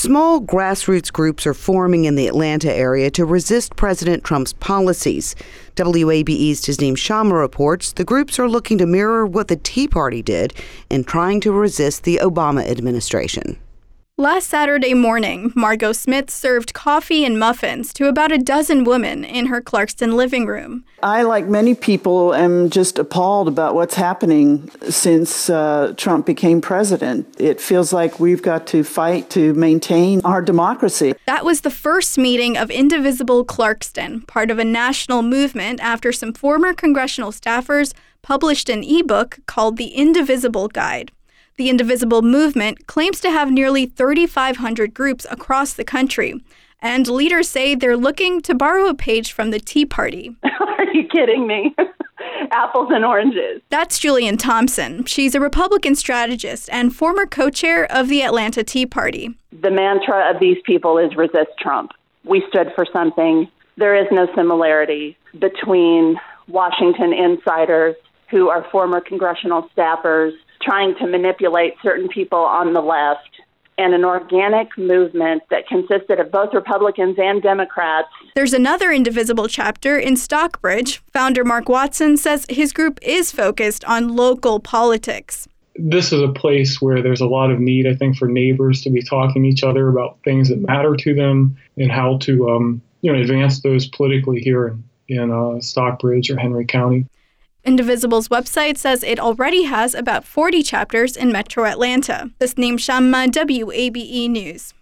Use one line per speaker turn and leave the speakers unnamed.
Small grassroots groups are forming in the Atlanta area to resist President Trump's policies. WABE's Tasneem Shamma reports the groups are looking to mirror what the Tea Party did in trying to resist the Obama administration.
Last Saturday morning, Margot Smith served coffee and muffins to about a dozen women in her Clarkston living room.
I, like many people, am just appalled about what's happening since Trump became president. It feels like we've got to fight to maintain our democracy.
That was the first meeting of Indivisible Clarkston, part of a national movement after some former congressional staffers published an ebook called The Indivisible Guide. The Indivisible movement claims to have nearly 3,500 groups across the country, and leaders say they're looking to borrow a page from the Tea Party.
Are you kidding me? Apples and oranges.
That's Julian Thompson. She's a Republican strategist and former co-chair of the Atlanta Tea Party.
The mantra of these people is resist Trump. We stood for something. There is no similarity between Washington insiders who are former congressional staffers trying to manipulate certain people on the left, and an organic movement that consisted of both Republicans and Democrats.
There's another Indivisible chapter in Stockbridge. Founder Mark Watson says his group is focused on local politics.
This is a place where there's a lot of need, I think, for neighbors to be talking to each other about things that matter to them and how to advance those politically here in Stockbridge or Henry County.
Indivisible's website says it already has about 40 chapters in Metro Atlanta. Tasneem Shamma, WABE News.